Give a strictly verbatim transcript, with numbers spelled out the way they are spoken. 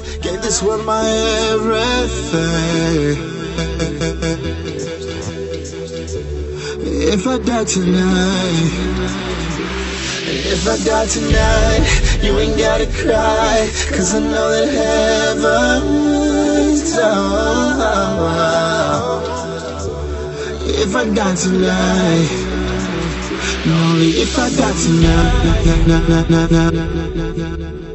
gave this world my everything. If I die tonight, if I die tonight, you ain't gotta cry, cause I know that heaven's down. If I die tonight, only if I die tonight.